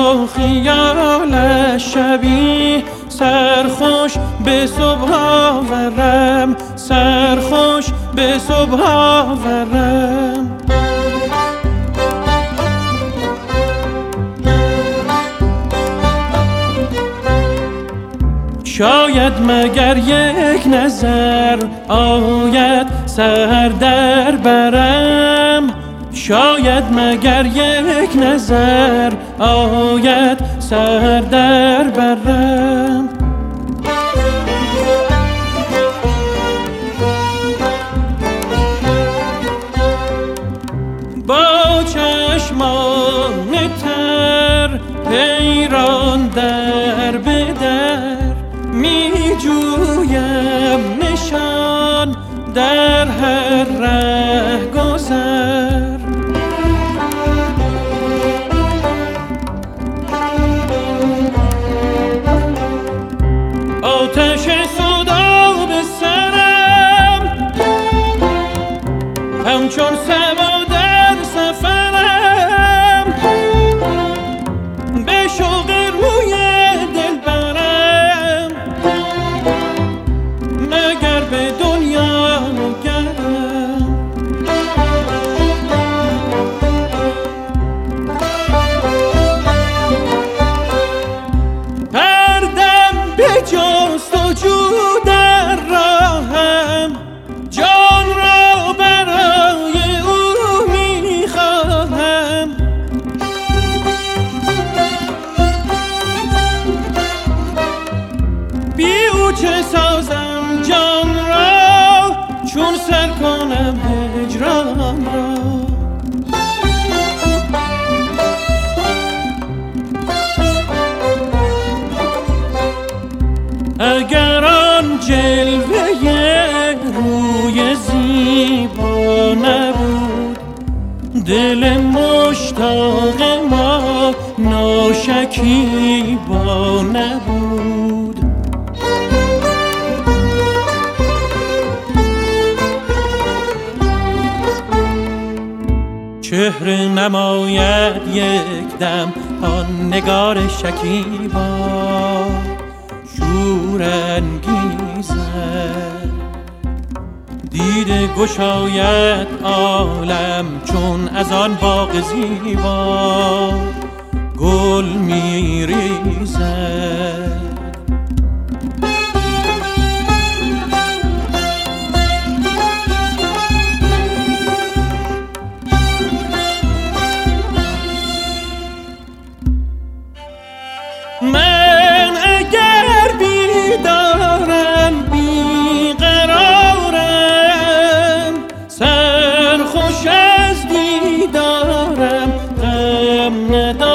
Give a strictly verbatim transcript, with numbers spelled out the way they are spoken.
با خیالش شبی سرخوش به صبح آورم، سرخوش به صبح آورم. شاید مگر یک نظر آید سر در برم، شاید مگر یک نظر آید سر در برم. با چشمان تر حیران در به در می جویم نشان در هر ره گذر. آتش صدا به سرم همچون سما در سفرم، به شوق روی دل برم مگر به دنیا نگرم. هر دم به جستجو در راهم جان را برای او میخواهم. بی او چه سازم جان را چون سر کنم هجران را. اگر آن جلوه روی زیبا نبود، دل مشتاق ما ناشکیبا نبود. چهره نماید یک دم آن نگار شکیبا شور انگیزد، دیده گشاید عالم چون از آن باغ زیبا گل می ریزد. من اگر بیدارم بیقرارم، سرخوش از دیدارم غم ندارم.